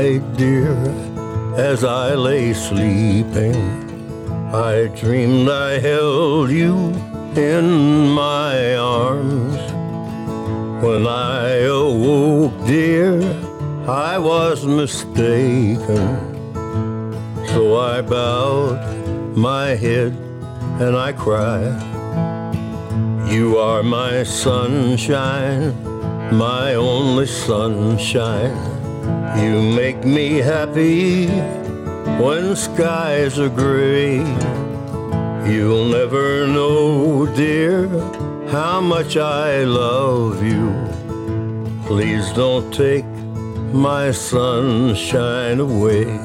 night, dear, as I lay sleeping, I dreamed I held you in my arms. When I awoke, dear, I was mistaken. So I bowed my head and I cried. You are my sunshine, my only sunshine. You make me happy when skies are gray. You'll never know, dear, how much I love you. Please don't take my sunshine away.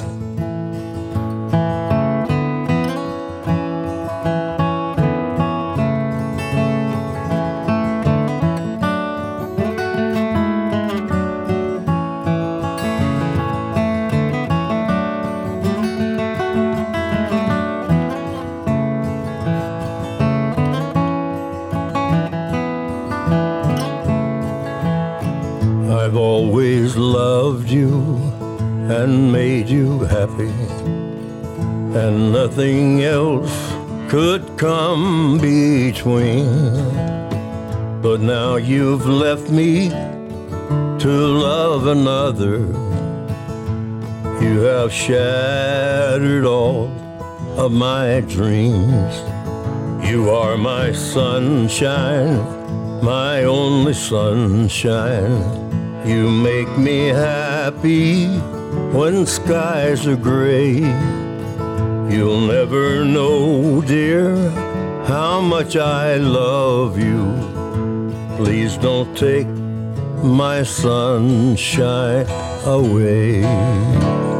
I've always loved you and made you happy, and nothing else could come between. But now you've left me to love another. You have shattered all of my dreams. You are my sunshine, my only sunshine. You make me happy when skies are gray. You'll never know, dear, how much I love you. Please don't take my sunshine away.